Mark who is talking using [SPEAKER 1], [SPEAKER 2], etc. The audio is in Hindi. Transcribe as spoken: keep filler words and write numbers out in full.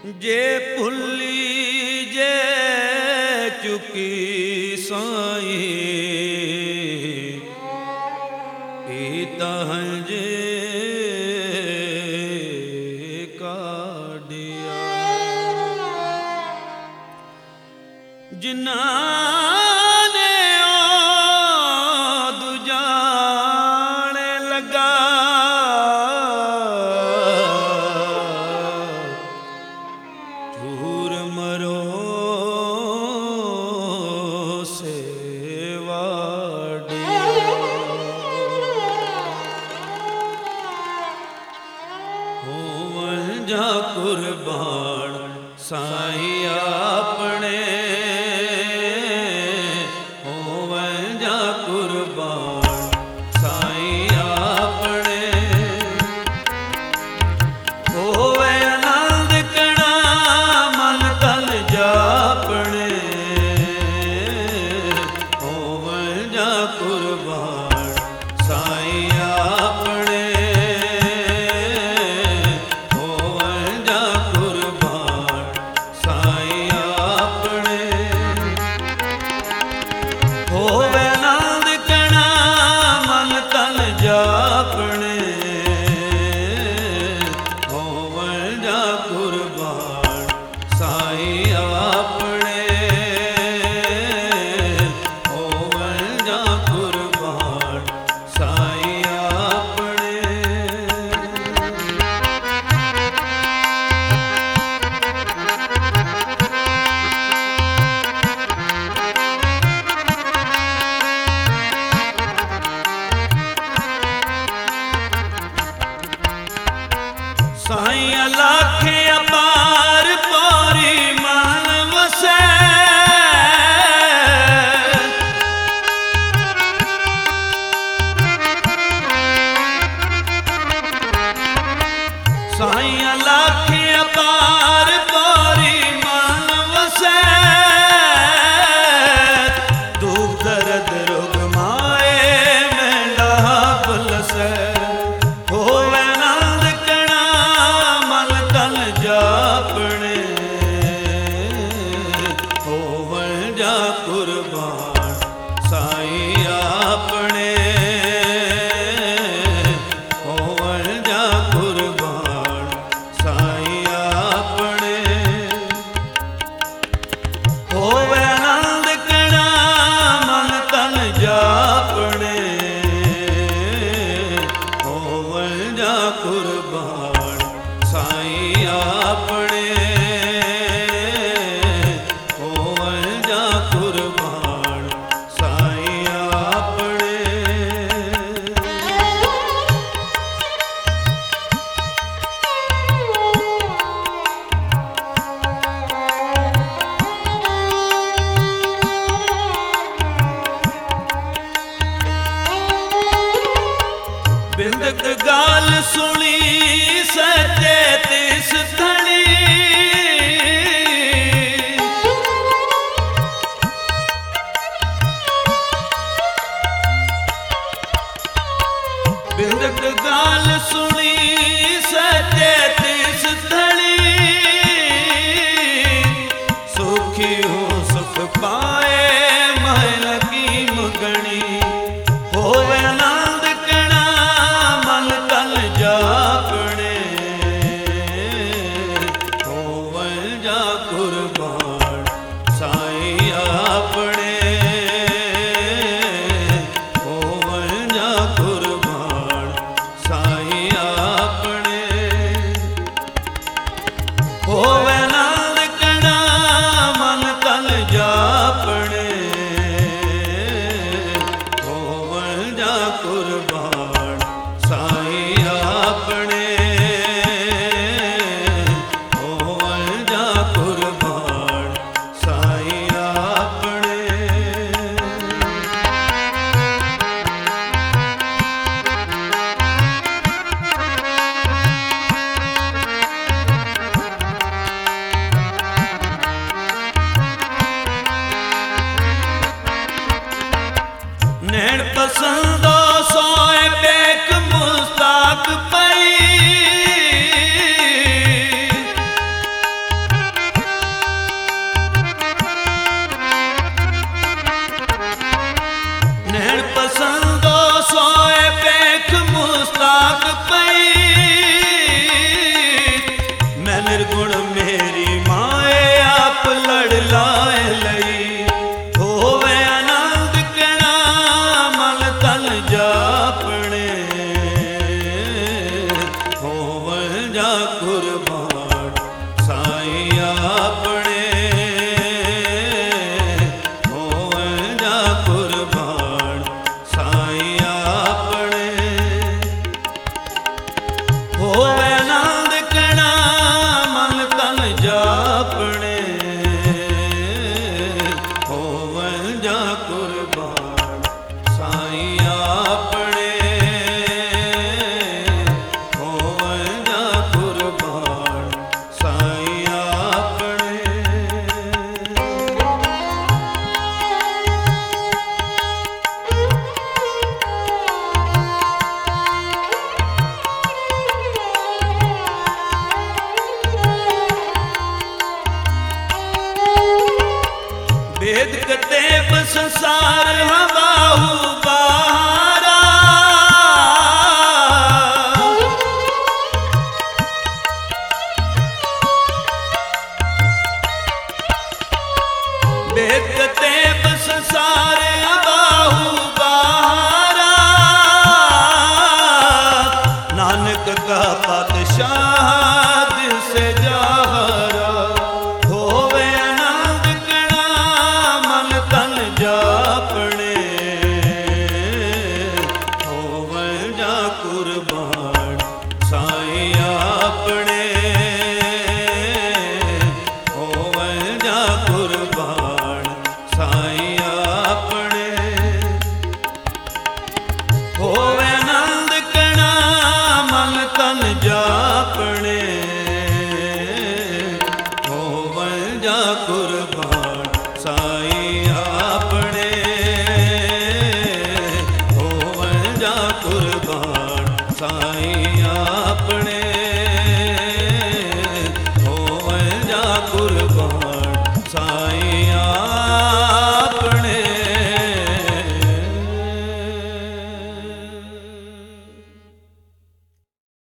[SPEAKER 1] जे भुली जे चुकी साईं पीता जे काढ़िया जिन्ना ने ओ दुजाने लगा झूर मरो जा कुर्बान साईं अपने होवन जा कुर्बान साईं अपने होवे आनंद कणा मन तन जापने होवन जा कुर्बान साईं अपने साईं लाखे अपार पारी मान वसे साईं लाखे अपार पारी मान वसे दुख दर्द रोग माए मेंढा बुलसे जापने होवन जा कुर्बान साईं अपने होवन जा कुर्बान साईं अपने होवे आनंद कणा मन तन जापने होवन जा कुर्बान साईं अपने होवन जा कुर्बान साईं अपने बिंदक गाल सुनी सचे तिस थड़ी बिंदक गाल सुनी सचे तिस थड़ी सुखी हूँ सुख पाए महल की मुगणी होवे आनंद कणा मन तन जापने होवन जा कुर्बान साईं अपने होवन जा कुर्बान साईं अपने होवे आनंद कणा मन तन जापने होवन जा कुर्बान साईं अपने होवन जा कुर्बान साईं अपने नैन पसंदो सोए पे कुर्बान